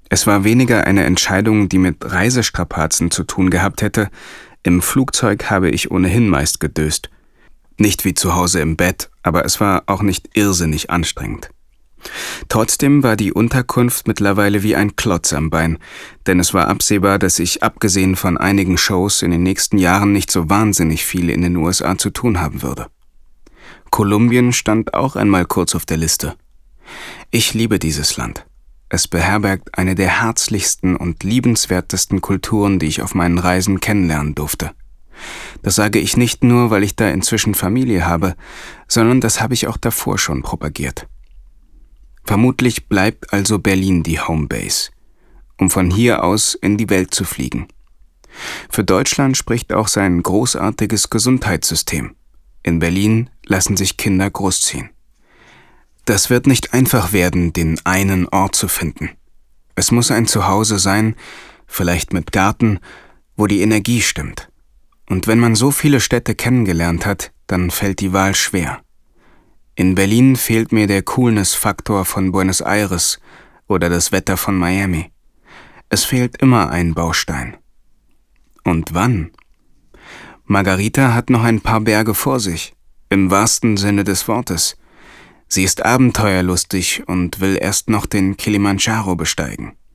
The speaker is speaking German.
Es war weniger eine Entscheidung, die mit Reisestrapazen zu tun gehabt hätte. Im Flugzeug habe ich ohnehin meist gedöst. Nicht wie zu Hause im Bett, aber es war auch nicht irrsinnig anstrengend. Trotzdem war die Unterkunft mittlerweile wie ein Klotz am Bein, denn es war absehbar, dass ich abgesehen von einigen Shows in den nächsten Jahren nicht so wahnsinnig viel in den USA zu tun haben würde. Kolumbien stand auch einmal kurz auf der Liste. Ich liebe dieses Land. Es beherbergt eine der herzlichsten und liebenswertesten Kulturen, die ich auf meinen Reisen kennenlernen durfte. Das sage ich nicht nur, weil ich da inzwischen Familie habe, sondern das habe ich auch davor schon propagiert. Vermutlich bleibt also Berlin die Homebase, um von hier aus in die Welt zu fliegen. Für Deutschland spricht auch sein großartiges Gesundheitssystem. In Berlin lassen sich Kinder großziehen. Das wird nicht einfach werden, den einen Ort zu finden. Es muss ein Zuhause sein, vielleicht mit Garten, wo die Energie stimmt. Und wenn man so viele Städte kennengelernt hat, dann fällt die Wahl schwer. In Berlin fehlt mir der Coolness-Faktor von Buenos Aires oder das Wetter von Miami. Es fehlt immer ein Baustein. Und wann? Margarita hat noch ein paar Berge vor sich, im wahrsten Sinne des Wortes. Sie ist abenteuerlustig und will erst noch den Kilimanjaro besteigen.